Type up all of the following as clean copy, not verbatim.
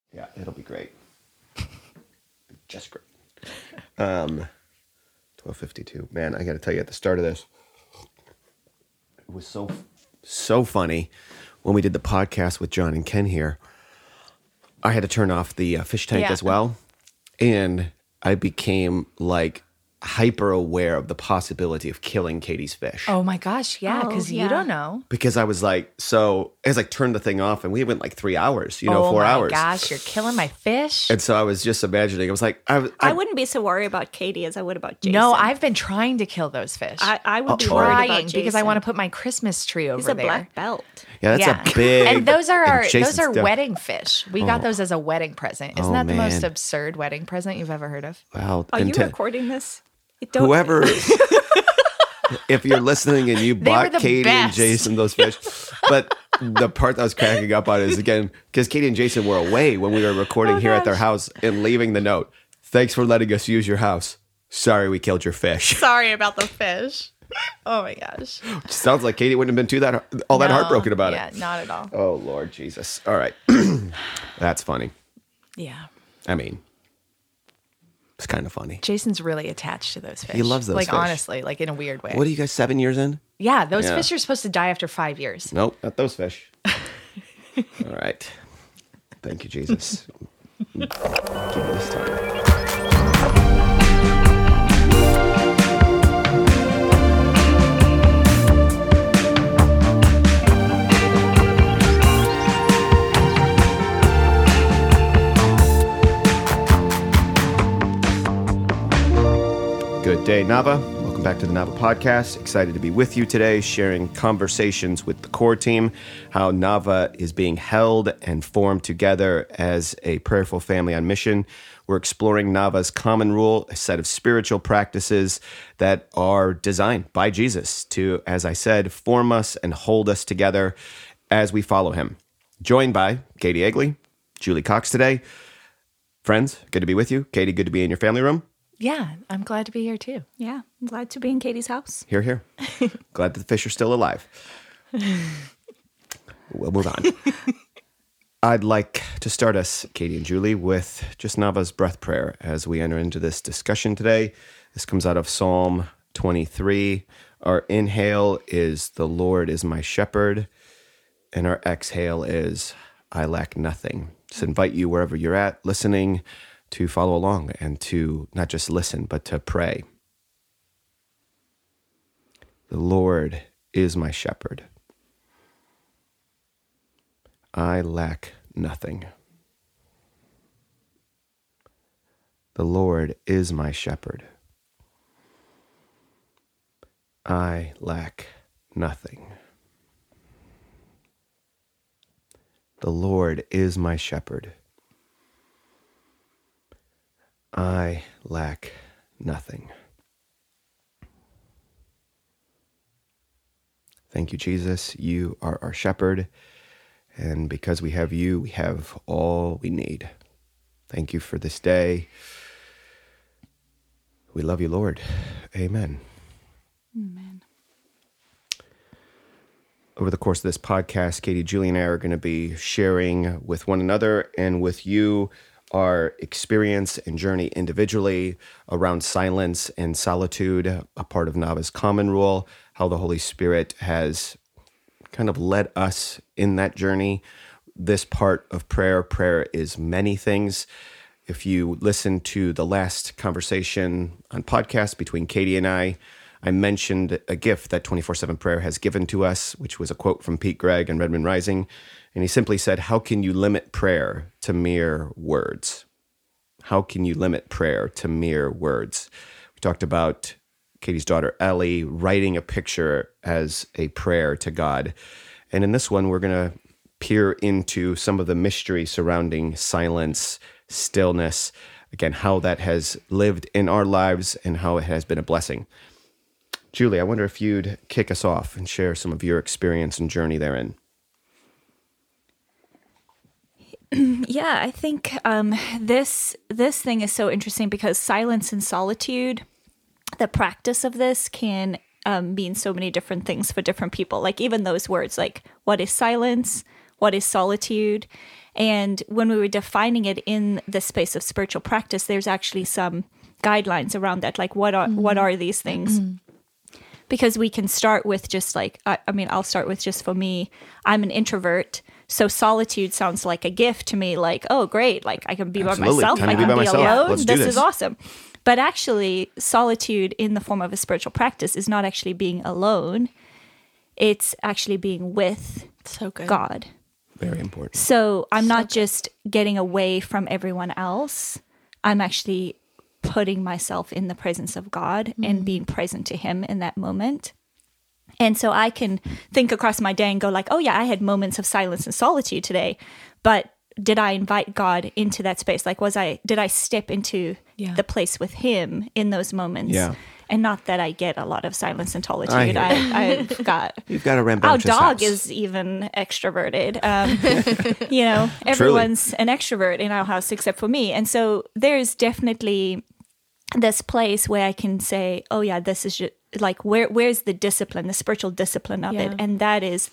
Yeah, it'll be great. Just great. 12:52. Man, I got to tell you, at the start of this, it was so funny when we did the podcast with John and Ken here. I had to turn off the fish tank as well, and I became like hyper aware of the possibility of killing Katie's fish. Oh my gosh, yeah, because you don't know. Because I was like, so as I turned the thing off, and we went like 3 hours, 4 hours. Oh my gosh, you're killing my fish. And so I was just imagining, I was like, I wouldn't be so worried about Katie as I would about Jason. No, I've been trying to kill those fish. I would be worried about Jason. because I want to put my Christmas tree over He's a there. black belt. Yeah, that's a big. And those are Jason's wedding fish. We got those as a wedding present. Isn't that the most absurd wedding present you've ever heard of? Wow. Are you recording this? Whoever, if you're listening and you bought Katie and Jason those fish, but the part that I was cracking up on is, again, because Katie and Jason were away when we were recording here at their house and leaving the note. Thanks for letting us use your house. Sorry we killed your fish. Sorry about the fish. Oh my gosh. Sounds like Katie wouldn't have been that heartbroken about it. Yeah, not at all. Oh, Lord Jesus. All right. That's funny. Yeah. I mean, it's kind of funny. Jason's really attached to those fish. He loves those fish. Honestly, in a weird way. What are you guys, 7 years in? Yeah, those fish are supposed to die after 5 years. Nope, not those fish. All right. Thank you, Jesus. Give me this time. Good day, Nava. Welcome back to the Nava Podcast. Excited to be with you today, sharing conversations with the core team, how Nava is being held and formed together as a prayerful family on mission. We're exploring Nava's common rule, a set of spiritual practices that are designed by Jesus to, as I said, form us and hold us together as we follow him. Joined by Katie Egley, Julie Cox today. Friends, good to be with you. Katie, good to be in your family room. Yeah, I'm glad to be here too. Yeah, I'm glad to be in Katie's house. Here, here. Glad that the fish are still alive. We'll move on. I'd like to start us, Katie and Julie, with just Nava's breath prayer as we enter into this discussion today. This comes out of Psalm 23. Our inhale is, "The Lord is my shepherd," and our exhale is, "I lack nothing." Just invite you wherever you're at, listening, to follow along and to not just listen, but to pray. The Lord is my shepherd. I lack nothing. The Lord is my shepherd. I lack nothing. The Lord is my shepherd. I lack nothing. Thank you, Jesus. You are our shepherd. And because we have you, we have all we need. Thank you for this day. We love you, Lord. Amen. Amen. Over the course of this podcast, Katie, Julie, and I are going to be sharing with one another and with you our experience and journey individually around silence and solitude, a part of Nava's common rule, how the Holy Spirit has kind of led us in that journey. This part of prayer is many things. If you listen to the last conversation on podcast between Katie and I mentioned a gift that 24/7 Prayer has given to us, which was a quote from Pete Greig in Redmond Rising. And he simply said, "How can you limit prayer to mere words? How can you limit prayer to mere words?" We talked about Katie's daughter, Ellie, writing a picture as a prayer to God. And in this one, we're going to peer into some of the mystery surrounding silence, stillness, again, how that has lived in our lives and how it has been a blessing. Julie, I wonder if you'd kick us off and share some of your experience and journey therein. Yeah, I think this thing is so interesting because silence and solitude, the practice of this can mean so many different things for different people. Like even those words, like what is silence, what is solitude, And when we were defining it in the space of spiritual practice, there's actually some guidelines around that. Like, what are these things? Because we can start with just like, I'll start with just for me, I'm an introvert. So solitude sounds like a gift to me. Like, oh, great. Like I can be by myself. I can be alone. This is awesome. But actually, solitude in the form of a spiritual practice is not actually being alone. It's actually being with God. Very important. So I'm not just getting away from everyone else. I'm actually putting myself in the presence of God and being present to him in that moment. And so I can think across my day and go like, oh yeah, I had moments of silence and solitude today, but did I invite God into that space? Like, did I step into the place with him in those moments? Yeah. And not that I get a lot of silence and solitude. I've got... You've got a rambunctious Our dog house. is even extroverted. Everyone's an extrovert in our house except for me. And so there's definitely this place where I can say, oh yeah, this is just, like, where's the discipline, the spiritual discipline of it? And that is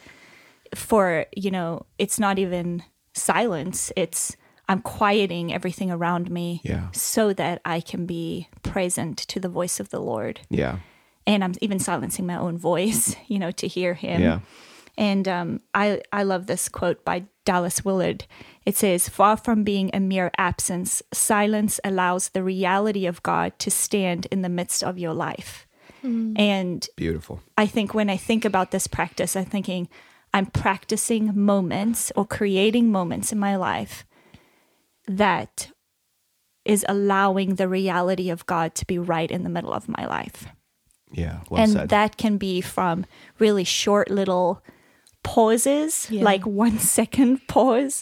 it's not even silence. It's I'm quieting everything around me so that I can be present to the voice of the Lord. Yeah. And I'm even silencing my own voice, to hear him. Yeah. And I love this quote by Dallas Willard. It says, far from being a mere absence, silence allows the reality of God to stand in the midst of your life. And beautiful. I think when I think about this practice, I'm thinking I'm practicing moments or creating moments in my life that is allowing the reality of God to be right in the middle of my life. Yeah, well said. And that can be from really short little pauses, like 1 second pause,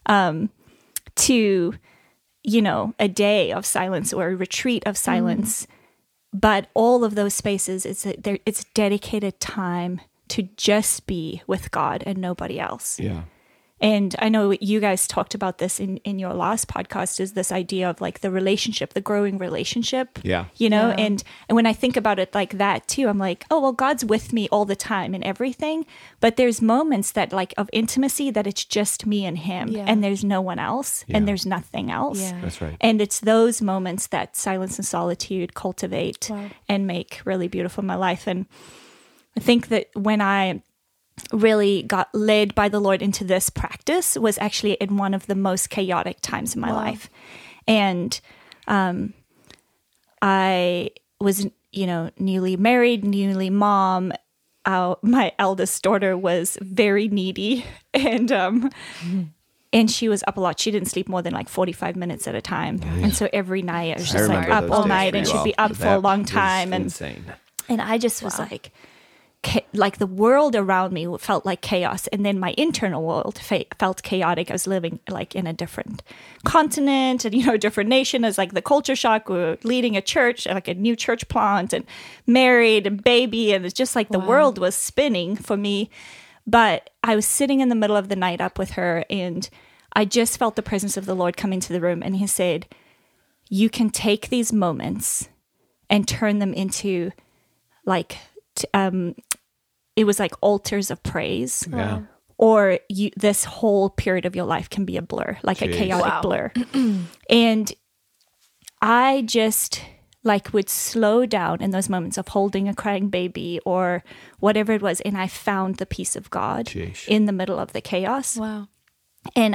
to, a day of silence or a retreat of silence. But all of those spaces, it's dedicated time to just be with God and nobody else. Yeah. And I know you guys talked about this in your last podcast, is this idea of like the relationship, the growing relationship. Yeah. And when I think about it like that too, I'm like, oh, well, God's with me all the time in everything. But there's moments that like of intimacy that it's just me and him and there's no one else and there's nothing else. Yeah. That's right. And it's those moments that silence and solitude cultivate and make really beautiful in my life. And I think that when I really got led by the Lord into this practice was actually in one of the most chaotic times in my life. And I was, newly married, newly mom. My eldest daughter was very needy and she was up a lot. She didn't sleep more than like 45 minutes at a time. And so every night I was just like up all night and she'd be up for a long time. And insane. And I just was like the world around me felt like chaos, and then my internal world felt chaotic. I was living like in a different continent and a different nation. As like the culture shock. We were leading a church, like a new church plant, and married and baby, and it's just like the world was spinning for me. But I was sitting in the middle of the night up with her, and I just felt the presence of the Lord come into the room, and he said, "You can take these moments and turn them into like." It was like altars of praise. Yeah. Or this whole period of your life can be a blur, like a chaotic blur. And I just would slow down in those moments of holding a crying baby or whatever it was. And I found the peace of God in the middle of the chaos. Wow. And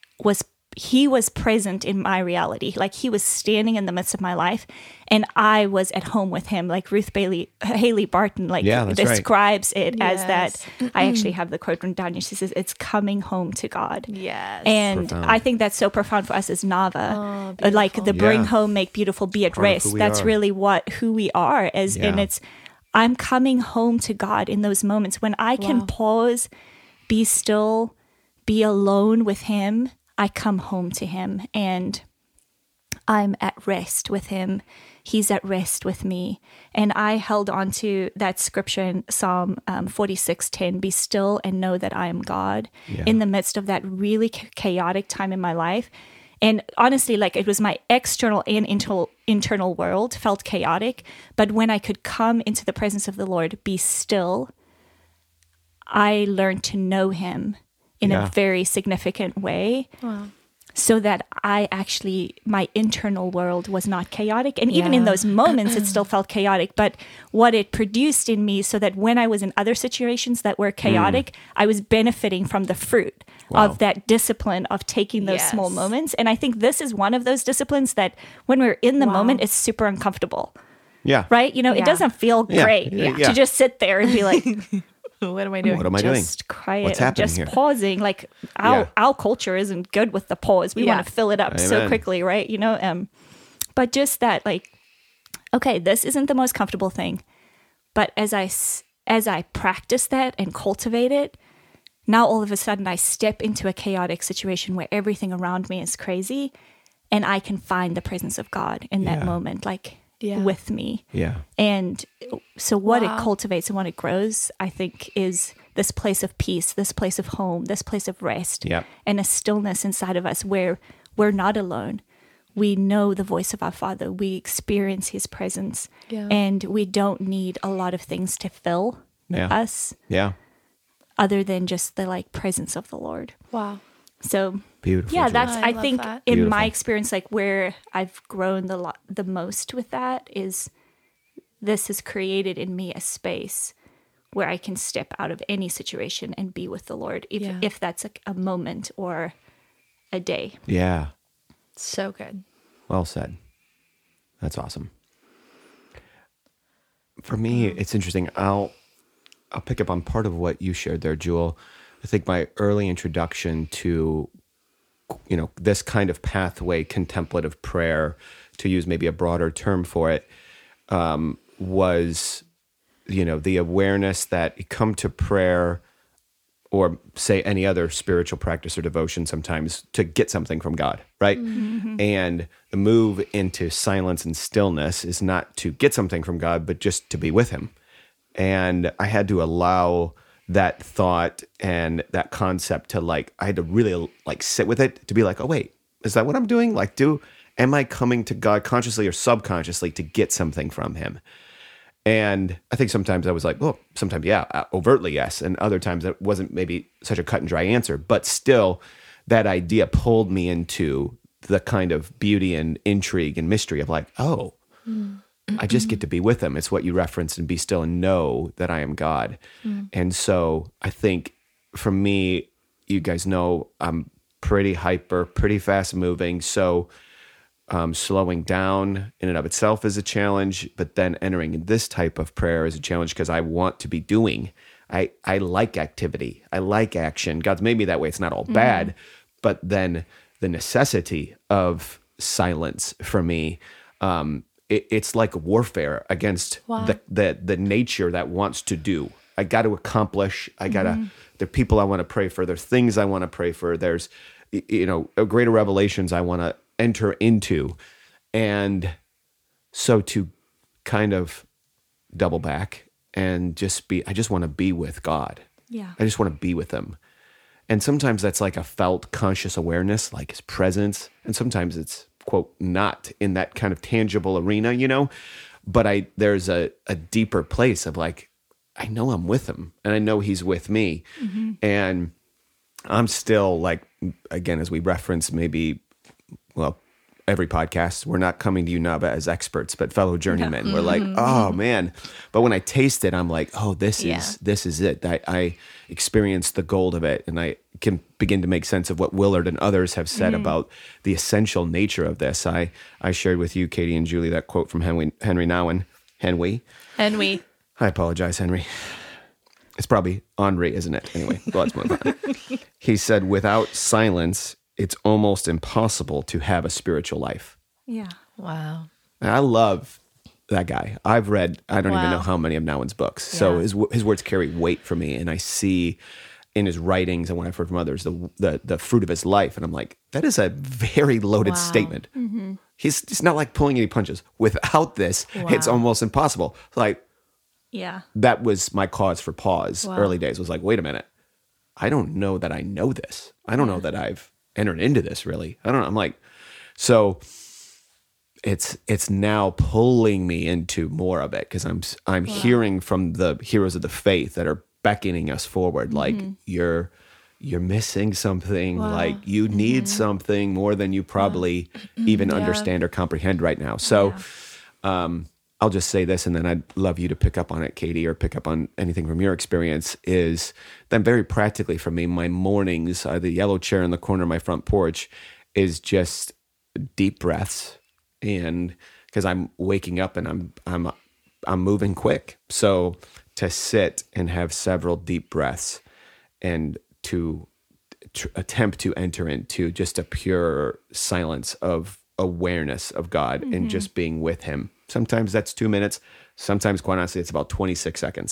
he was present in my reality. Like he was standing in the midst of my life and I was at home with him. Like Haley Barton describes it as that. I actually have the quote written down. She says, it's coming home to God. Yes. And profound. I think that's so profound for us as Nava. Like the bring home, make beautiful, be at rest. That's really who we are. And it's, I'm coming home to God in those moments when I can pause, be still, be alone with him. I come home to him and I'm at rest with him. He's at rest with me. And I held on to that scripture in Psalm 46:10, be still and know that I am God, in the midst of that really chaotic time in my life. And honestly, it was my external and internal world felt chaotic. But when I could come into the presence of the Lord, be still, I learned to know him in a very significant way. Wow. So that my internal world was not chaotic. And even in those moments, it still felt chaotic. But what it produced in me, so that when I was in other situations that were chaotic, I was benefiting from the fruit of that discipline of taking those small moments. And I think this is one of those disciplines that when we're in the moment, it's super uncomfortable. Yeah. Right? It doesn't feel great to just sit there and be like... What am I doing? What am I doing? Just quiet. What's happening just here? Pausing. Like our culture isn't good with the pause. We want to fill it up so quickly, right? But just that, like, okay, this isn't the most comfortable thing, but as I practice that and cultivate it, now all of a sudden I step into a chaotic situation where everything around me is crazy, and I can find the presence of God in that moment, like with me. Yeah. And so what it cultivates and what it grows, I think, is this place of peace, this place of home, this place of rest, and a stillness inside of us where we're not alone. We know the voice of our Father. We experience his presence, and we don't need a lot of things to fill us other than just the presence of the Lord. Wow. So beautiful. Yeah, that's I think that. in Beautiful. my experience, like where I've grown the most with that is this has created in me a space where I can step out of any situation and be with the Lord, if that's a moment or a day. Yeah. So good. Well said. That's awesome. For me, it's interesting. I'll pick up on part of what you shared there, Jewel. I think my early introduction to, this kind of pathway, contemplative prayer, to use maybe a broader term for it, was, the awareness that you come to prayer or say any other spiritual practice or devotion sometimes to get something from God, right? Mm-hmm. And the move into silence and stillness is not to get something from God, but just to be with him. And I had to allow that thought and that concept to I had to really sit with it, to be like, oh wait, is that what I'm doing? Am I coming to God consciously or subconsciously to get something from him? And I think sometimes I was like, well, sometimes, overtly yes. And other times it wasn't maybe such a cut and dry answer, but still that idea pulled me into the kind of beauty and intrigue and mystery of I just get to be with him. It's what you referenced, and be still and know that I am God. And so I think for me, you guys know I'm pretty hyper, pretty fast moving. So slowing down in and of itself is a challenge, but then entering this type of prayer is a challenge because I want to be doing. I like activity. I like action. God's made me that way. It's not all bad, but then the necessity of silence for me, it's like warfare against the nature that wants to do. I got to accomplish. I got to, there are people I want to pray for. There's things I want to pray for. There's, greater revelations I want to enter into. And so to kind of double back and I just want to be with God. Yeah. I just want to be with him. And sometimes that's like a felt conscious awareness, like his presence. And sometimes it's, quote, not in that kind of tangible arena, but there's a deeper place of I know I'm with him and I know he's with me. Mm-hmm. And I'm still again, as we reference every podcast, we're not coming to you, Nava, as experts, but fellow journeymen. No. We're oh man. But when I taste it, I'm oh, this is it. I experience the gold of it. And I can begin to make sense of what Willard and others have said about the essential nature of this. I shared with you, Katie and Julie, that quote from Henry Nouwen. Henry. I apologize, Henry. It's probably Henri, isn't it? Anyway, let's move on. He said, without silence, it's almost impossible to have a spiritual life. Yeah. Wow. And I love that guy. I've read, I don't even know how many of Nouwen's books. Yeah. So his words carry weight for me. And I see in his writings and what I've heard from others, the fruit of his life. And I'm that is a very loaded statement. Mm-hmm. He's not pulling any punches. Without this, it's almost impossible. Yeah. That was my cause for pause. Early days was wait a minute. I don't know that I know this. I don't know that I've entered into this really. I don't know. I'm so it's now pulling me into more of it because I'm hearing from the heroes of the faith that are beckoning us forward. You're you're missing something. Wow. Like you need something more than you probably even understand or comprehend right now. So I'll just say this, and then I'd love you to pick up on it, Katie, or pick up on anything from your experience, is then very practically for me, my mornings, the yellow chair in the corner of my front porch is just deep breaths. And because I'm waking up and I'm moving quick. So to sit and have several deep breaths and to attempt to enter into just a pure silence of awareness of God and just being with him. Sometimes that's 2 minutes. Sometimes, quite honestly, it's about 26 seconds.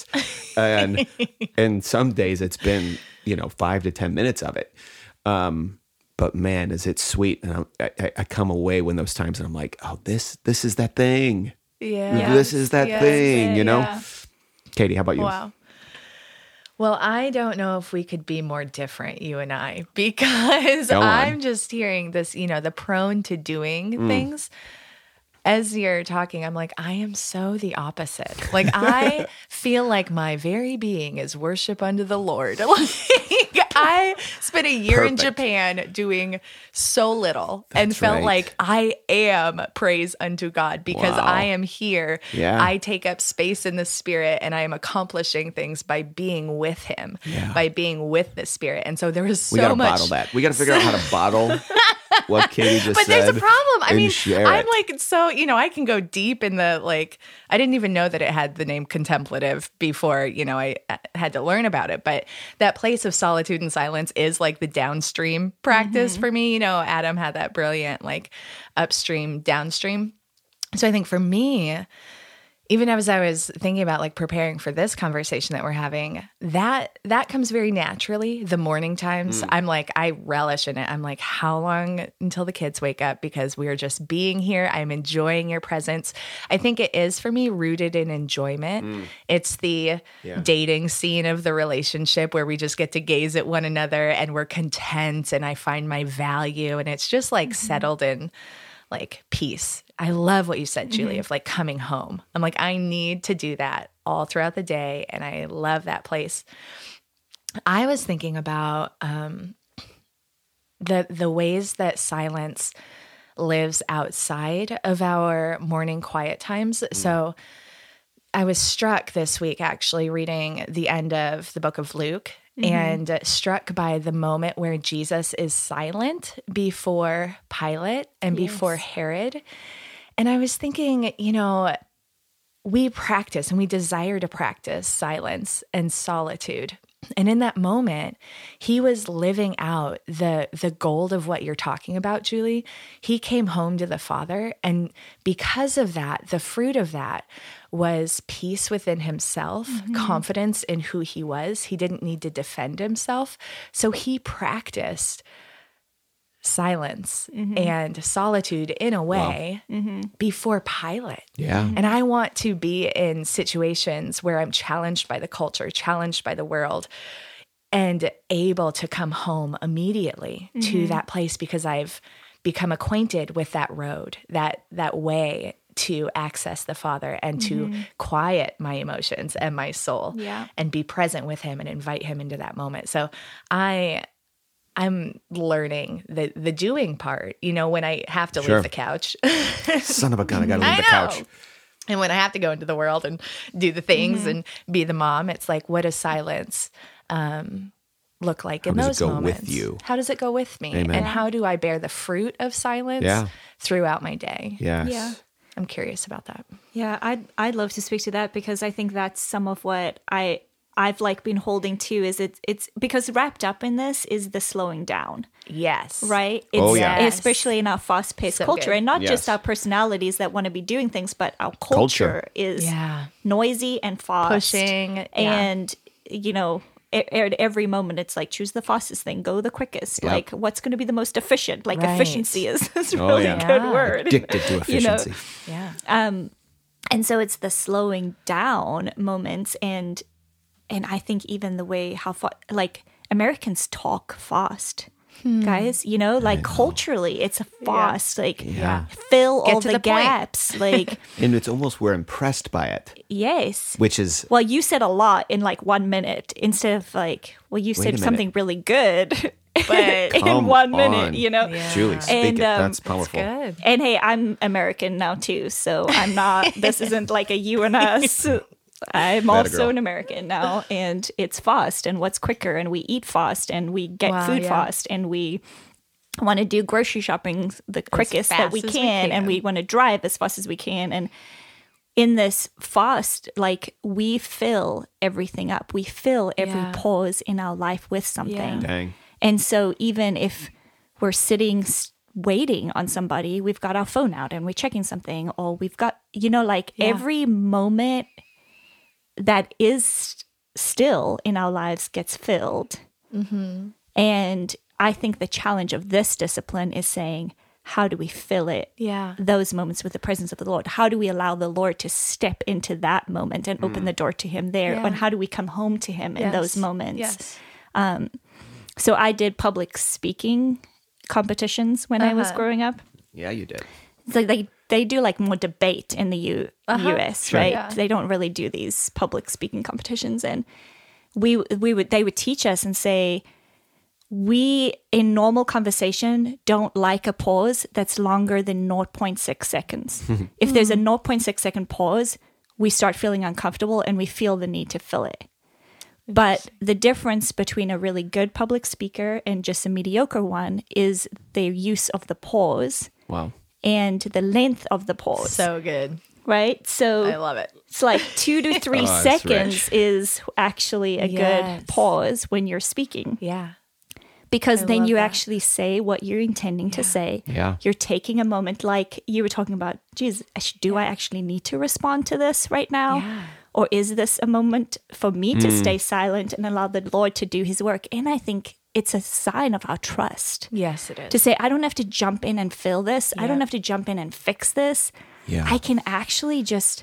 And some days it's been, 5 to 10 minutes of it. But man, is it sweet. And I come away when those times and I'm like, oh, this is that thing. Yeah. This is that thing, Yeah. Katie, how about you? Wow. Well, I don't know if we could be more different, you and I, because I'm just hearing this, the prone to doing things. As you're talking, I'm like, I am so the opposite. Like, I feel like my very being is worship unto the Lord. Like, I spent a year in Japan doing so little and felt like I am praise unto God because I am here. Yeah. I take up space in the Spirit and I am accomplishing things by being with him, by being with the Spirit. And so there was so much. We got to bottle that. We got to figure out how to bottle what Katie just said. But there's a problem. I mean, I'm it. like, so, I can go deep in the, like, I didn't even know that it had the name contemplative before, I had to learn about it. But that place of solitude and silence is like the downstream practice for me. Adam had that brilliant, like, upstream, downstream. So I think for me, even as I was thinking about like preparing for this conversation that we're having, that comes very naturally. The morning times, I'm like, I relish in it. I'm like, how long until the kids wake up? Because we are just being here. I'm enjoying your presence. I think it is for me rooted in enjoyment. It's the dating scene of the relationship where we just get to gaze at one another and we're content and I find my value. And it's just like settled in like peace. I love what you said, Julie, of like coming home. I'm like, I need to do that all throughout the day. And I love that place. I was thinking about the ways that silence lives outside of our morning quiet times. So I was struck this week actually reading the end of the book of Luke. And struck by the moment where Jesus is silent before Pilate and before Herod. And I was thinking, we practice and we desire to practice silence and solitude. And in that moment, he was living out the gold of what you're talking about, Julie. He came home to the Father. And because of that, the fruit of that was peace within himself, confidence in who he was. He didn't need to defend himself. So he practiced silence and solitude in a way before Pilate. Yeah. And I want to be in situations where I'm challenged by the culture, challenged by the world, and able to come home immediately to that place because I've become acquainted with that road, that way to access the Father and to quiet my emotions and my soul and be present with him and invite him into that moment. So I'm learning the doing part, when I have to leave the couch. Son of a gun, I gotta leave the couch. And when I have to go into the world and do the things and be the mom, it's like, what does silence look like in those moments? With you? How does it go with me? Amen. And how do I bear the fruit of silence throughout my day? Yes. Yeah. I'm curious about that. Yeah, I'd love to speak to that because I think that's some of what I've like been holding to is it's because wrapped up in this is the slowing down. Yes. Right? Yes. Especially in our fast-paced culture. Good. And not just our personalities that want to be doing things, but our culture is noisy and fast. Pushing. And, at every moment, it's like, choose the fastest thing, go the quickest. Yep. Like, what's going to be the most efficient? Like, efficiency is a really good word. Addicted to efficiency. Yeah. And so it's the slowing down moments. And I think even the way how Americans talk fast. guys. You know, like culturally, it's a fast. Like fill all the gaps. Like, and it's almost we're impressed by it. Yes, which is well, you said a lot in like 1 minute instead of like, well, you said something really good. But in 1 minute, you know, Julie, speak it. That's powerful. Good. And hey, I'm American now too, so I'm not. This isn't like a you and us. I'm also an American now, and it's fast. And what's quicker? And we eat fast, and we get food fast, and we want to do grocery shopping the quickest that we can, and we want to drive as fast as we can. And in this fast, like we fill everything up. We fill every pause in our life with something. Dang. And so even if we're sitting waiting on somebody, we've got our phone out and we're checking something, or we've got, you know, like every moment that is still in our lives gets filled. Mm-hmm. And I think the challenge of this discipline is saying, how do we fill it? Those moments with the presence of the Lord. How do we allow the Lord to step into that moment and open the door to him there? And how do we come home to him in those moments? So I did public speaking competitions when I was growing up. Yeah, you did. So they do like more debate in the US, right? Yeah. They don't really do these public speaking competitions. And they would teach us and say, we in normal conversation don't like a pause that's longer than 0.6 seconds. If there's a 0.6 second pause, we start feeling uncomfortable and we feel the need to fill it. But the difference between a really good public speaker and just a mediocre one is their use of the pause. Wow. And the length of the pause. So good. Right? So I love it. It's like 2 to 3 seconds is actually a good pause when you're speaking. Yeah. Because then you actually say what you're intending to say. Yeah. You're taking a moment, like you were talking about, geez, I actually need to respond to this right now? Yeah. Or is this a moment for me to stay silent and allow the Lord to do his work? And I think it's a sign of our trust. Yes, it is. To say, I don't have to jump in and fill this. I don't have to jump in and fix this. Yeah. I can actually just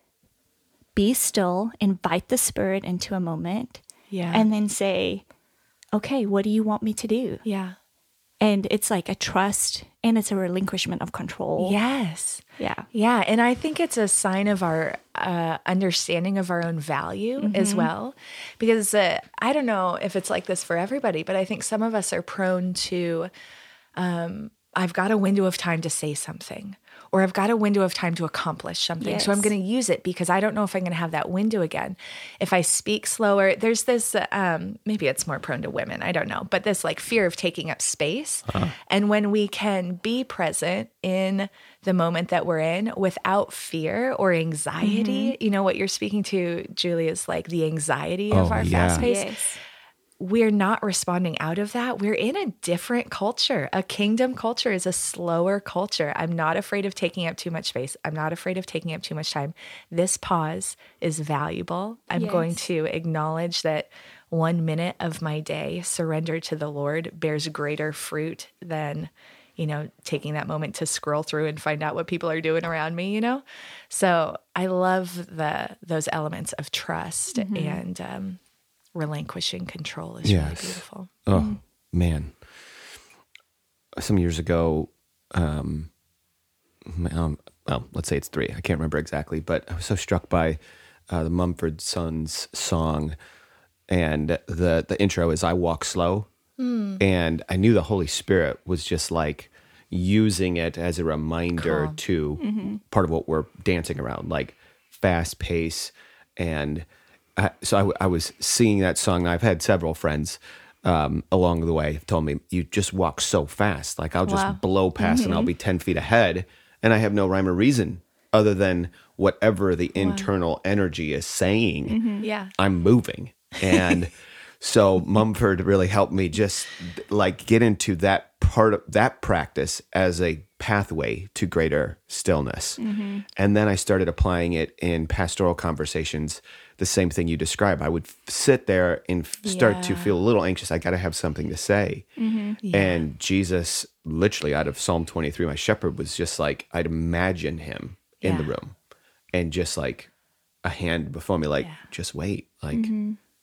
be still, invite the Spirit into a moment, and then say, okay, what do you want me to do? Yeah. And it's like a trust and it's a relinquishment of control. Yes. Yeah. Yeah. And I think it's a sign of our understanding of our own value as well. Because I don't know if it's like this for everybody, but I think some of us are prone to, I've got a window of time to say something, or I've got a window of time to accomplish something. Yes. So I'm going to use it because I don't know if I'm going to have that window again. If I speak slower, there's this, maybe it's more prone to women, I don't know, but this like fear of taking up space. And when we can be present in the moment that we're in without fear or anxiety, you know, what you're speaking to, Julie, is like the anxiety of our fast pace. Yes. We're not responding out of that. We're in a different culture. A kingdom culture is a slower culture. I'm not afraid of taking up too much space. I'm not afraid of taking up too much time. This pause is valuable. I'm going to acknowledge that 1 minute of my day surrendered to the Lord bears greater fruit than, you know, taking that moment to scroll through and find out what people are doing around me, you know? So I love those elements of trust and relinquishing control is really beautiful. Oh, man. Some years ago, well, let's say it's 3. I can't remember exactly, but I was so struck by the Mumford Sons song, and the intro is "I Walk Slow," and I knew the Holy Spirit was just like using it as a reminder to part of what we're dancing around, like fast pace. And so I was singing that song. I've had several friends along the way have told me, you just walk so fast. Like I'll just blow past and I'll be 10 feet ahead, and I have no rhyme or reason other than whatever the internal energy is saying. I'm moving. And so Mumford really helped me just like get into that part of that practice as a pathway to greater stillness. And then I started applying it in pastoral conversations. The same thing you describe. I would sit there and start to feel a little anxious. I got to have something to say. And Jesus, literally out of Psalm 23, my shepherd, was just like, I'd imagine him in the room and just like a hand before me, like, just wait. Like,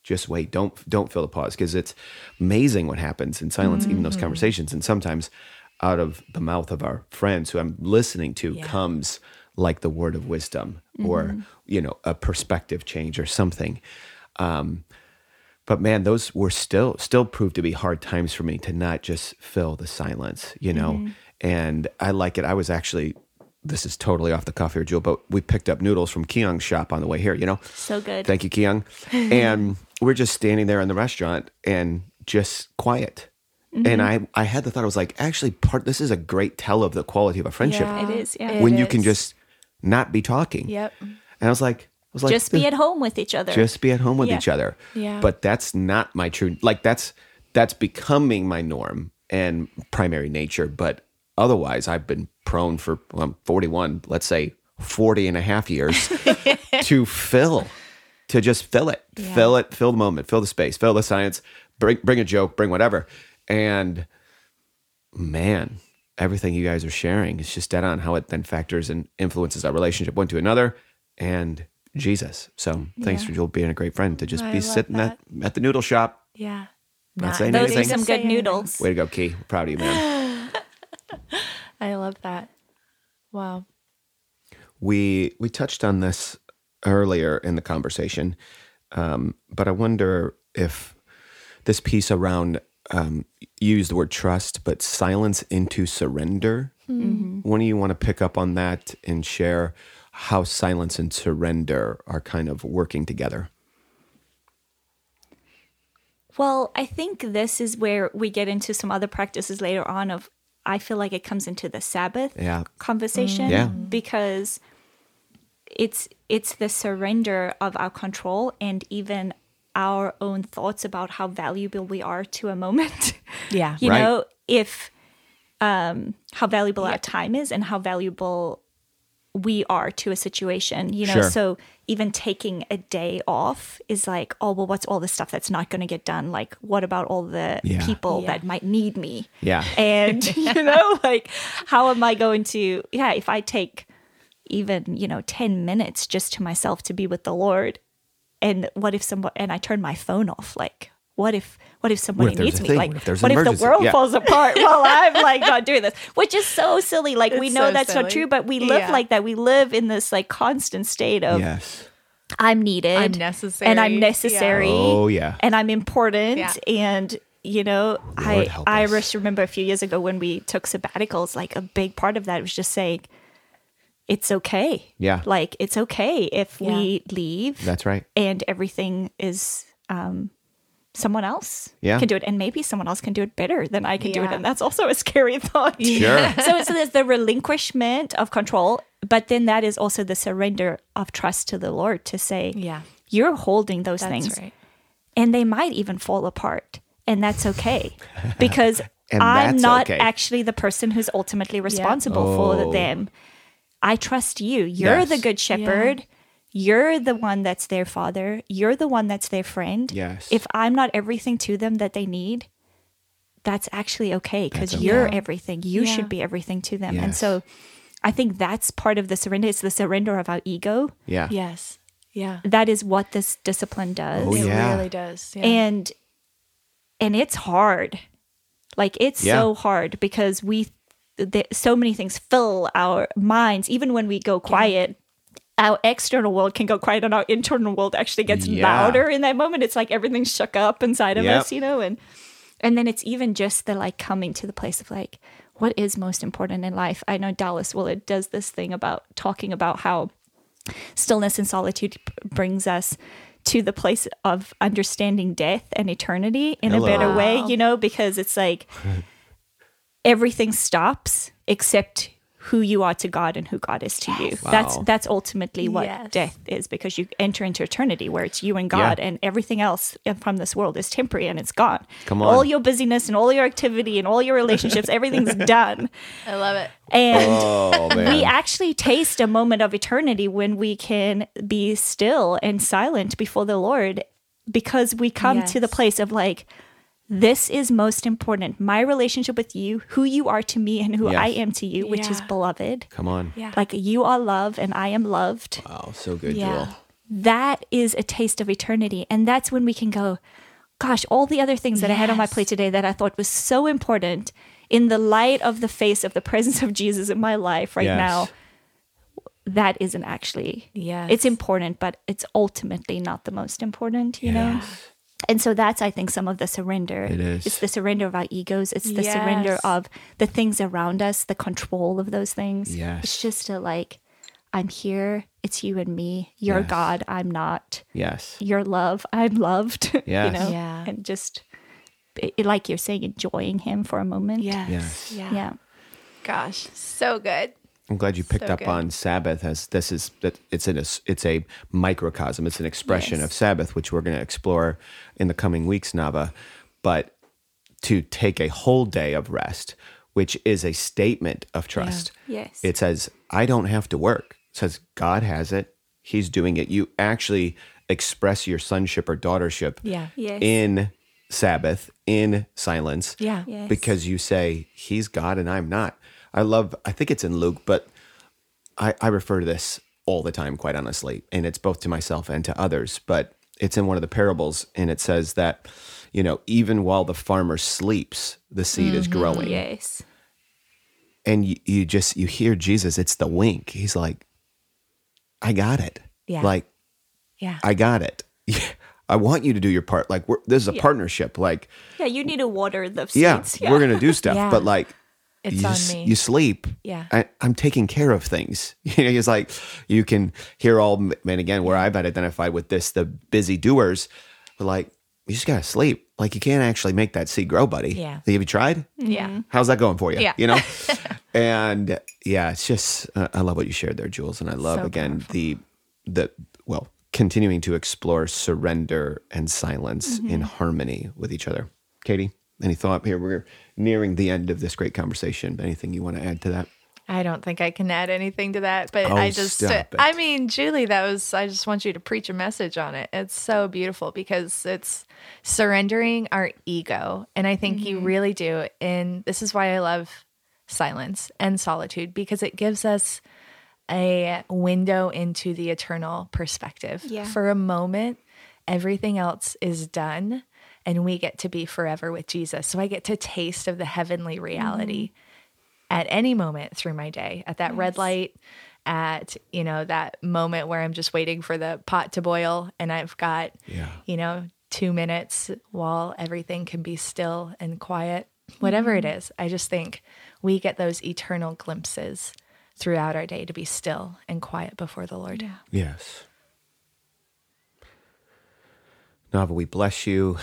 Just wait. Don't fill the pause, because it's amazing what happens in silence, even those conversations. And sometimes out of the mouth of our friends who I'm listening to comes like the word of wisdom or, a perspective change or something. But man, those were still proved to be hard times for me to not just fill the silence, and I like it. I was actually, this is totally off the cuff here, Jewel, but we picked up noodles from Keong's shop on the way here, So good. Thank you, Keong. And we're just standing there in the restaurant and just quiet. And I had the thought, I was like, actually, this is a great tell of the quality of a friendship. It is, yeah. When you can just not be talking. Yep. And I was like, just be at home with each other. Just be at home with each other. Yeah. But that's not my true, that's becoming my norm and primary nature. But otherwise, I've been prone for, I'm 41, let's say 40 and a half years to just fill it, fill the moment, fill the space, fill the science, bring a joke, bring whatever. And man, everything you guys are sharing is just dead on how it then factors and influences our relationship one to another and Jesus. So thanks for Jewel being a great friend to just be sitting at the noodle shop. Yeah. Not saying Those anything. are some good noodles. Way to go, Key. Proud of you, man. I love that. Wow. We touched on this earlier in the conversation, but I wonder if this piece around, you use the word trust, but silence into surrender. When do you want to pick up on that and share how silence and surrender are kind of working together? Well, I think this is where we get into some other practices later on of, I feel like it comes into the Sabbath conversation because it's the surrender of our control and even our own thoughts about how valuable we are to a moment. Yeah. You know, if how valuable our time is and how valuable we are to a situation, so even taking a day off is like, oh, well, what's all the stuff that's not going to get done? Like, what about all the people that might need me? Yeah. And, like, how am I going to, if I take even, 10 minutes just to myself to be with the Lord, and what if and I turn my phone off, like, what if somebody needs me? Like, what if the world falls apart while I'm like not doing this? Which is so silly. Like, we know that's not true, but we live like that. We live in this like constant state of I'm needed, I'm necessary, and I'm necessary. Oh yeah, and I'm important. And I just remember a few years ago when we took sabbaticals. Like a big part of that was just saying, it's okay. Yeah, like it's okay if we leave. That's right. And everything is. Someone else can do it, and maybe someone else can do it better than I can do it, and that's also a scary thought. Sure. So there's the relinquishment of control, but then that is also the surrender of trust to the Lord to say, you're holding those things, and they might even fall apart, and that's okay, because I'm not actually the person who's ultimately responsible for them. I trust you. You're the good shepherd. Yeah. You're the one that's their father. You're the one that's their friend. Yes. If I'm not everything to them that they need, that's actually okay because you're everything. You should be everything to them. Yes. And so I think that's part of the surrender. It's the surrender of our ego. Yeah. Yes. Yeah. That is what this discipline does. Oh, it really does. Yeah. And it's hard. Like it's so hard because so many things fill our minds. Even when we go quiet, our external world can go quiet and our internal world actually gets louder in that moment. It's like everything's shook up inside of us, and then it's even just the like coming to the place of like, what is most important in life? I know Dallas Willard does this thing about talking about how stillness and solitude brings us to the place of understanding death and eternity in a better way, because it's like everything stops except who you are to God and who God is to you. Wow. That's ultimately what death is, because you enter into eternity where it's you and God and everything else from this world is temporary and it's gone. Come on. All your busyness and all your activity and all your relationships, everything's done. I love it. And we actually taste a moment of eternity when we can be still and silent before the Lord, because we come to the place of like, this is most important. My relationship with you, who you are to me and who I am to you, which is beloved. Come on. Yeah. Like you are love and I am loved. Wow, so good, Jewel. that is a taste of eternity. And that's when we can go, gosh, all the other things that I had on my plate today that I thought was so important, in the light of the face of the presence of Jesus in my life right now, that isn't actually, it's important, but it's ultimately not the most important, you know? And so that's, I think, some of the surrender. It is. It's the surrender of our egos. It's the surrender of the things around us, the control of those things. Yes. It's just to like, I'm here. It's you and me. You're God. I'm not. Yes. You're love. I'm loved. Yes. You know? And just, like you're saying, enjoying him for a moment. Yes. Yeah. Gosh, so good. I'm glad you picked up on Sabbath, as it's a microcosm. It's an expression of Sabbath, which we're going to explore in the coming weeks, Nava. But to take a whole day of rest, which is a statement of trust. Yes. It says, I don't have to work. It says, God has it. He's doing it. You actually express your sonship or daughtership in Sabbath, in silence, because you say, he's God and I'm not. I think it's in Luke, but I refer to this all the time, quite honestly, and it's both to myself and to others, but it's in one of the parables, and it says that, you know, even while the farmer sleeps, the seed is growing. Yes. And you hear Jesus, it's the wink. He's like, I got it. Yeah. Like, I got it. I want you to do your part. Like, this is a partnership. Like, you need to water the seeds. We're going to do stuff, but like, it's on me. You sleep. Yeah. I'm taking care of things. You know, it's like you can hear all, and again, where I've identified with this, the busy doers, but like, you just got to sleep. Like, you can't actually make that seed grow, buddy. Yeah. Have you tried? Yeah. How's that going for you? Yeah. You know? And it's just, I love what you shared there, Jules. And I love, again, powerful. Continuing to explore surrender and silence in harmony with each other. Katie? Any thought here? We're nearing the end of this great conversation. Anything you want to add to that? I don't think I can add anything to that, but Julie, I just want you to preach a message on it. It's so beautiful because it's surrendering our ego. And I think you really do. And this is why I love silence and solitude, because it gives us a window into the eternal perspective. Yeah. For a moment, everything else is done. And we get to be forever with Jesus. So I get to taste of the heavenly reality at any moment through my day, at that red light, at, you know, that moment where I'm just waiting for the pot to boil and I've got, 2 minutes while everything can be still and quiet, whatever it is. I just think we get those eternal glimpses throughout our day to be still and quiet before the Lord. Yeah. Yes. Nava, we bless you.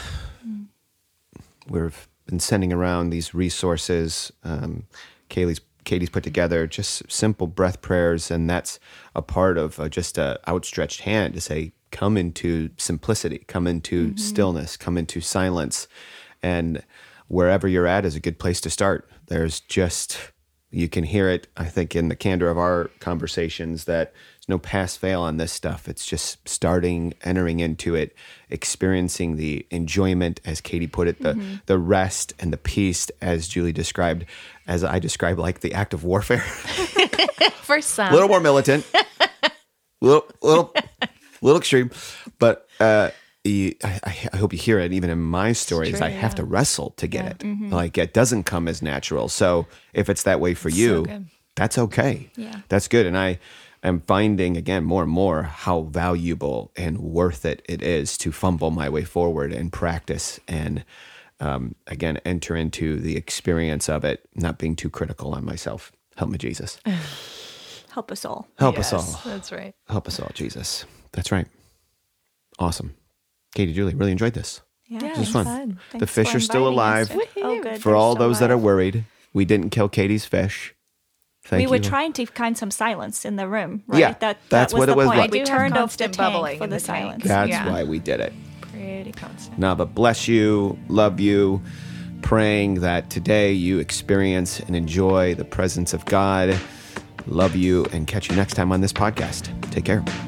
We've been sending around these resources. Katie's put together just simple breath prayers, and that's a part of just an outstretched hand to say, come into simplicity, come into stillness, come into silence. And wherever you're at is a good place to start. There's just, you can hear it, I think, in the candor of our conversations, that there's no pass-fail on this stuff. It's just starting, entering into it, experiencing the enjoyment, as Katie put it, the rest and the peace, as Julie described, as I described, like the act of warfare. For some. A little more militant, little extreme, but I hope you hear it. Even in my stories, I have to wrestle to get it. Like, it doesn't come as natural. So if it's that way for you, that's okay. Yeah. That's good. And I am finding, again, more and more how valuable and worth it is to fumble my way forward and practice and, again, enter into the experience of it, not being too critical on myself. Help me, Jesus. Help us all. Help us all. That's right. Help us all, Jesus. That's right. Awesome. Katie, Julie, really enjoyed this. Yeah, this was fun. The Thanks fish for are still inviting us. alive. Oh, good. For all those that are worried, we didn't kill Katie's fish. We were trying to find some silence in the room, right? Yeah, that's what was it was the point. like. We turned off the bubbling tank for in the the tank. silence. That's why we did it. Pretty constant. Now, but bless you, love you, praying that today you experience and enjoy the presence of God. Love you, and catch you next time on this podcast. Take care.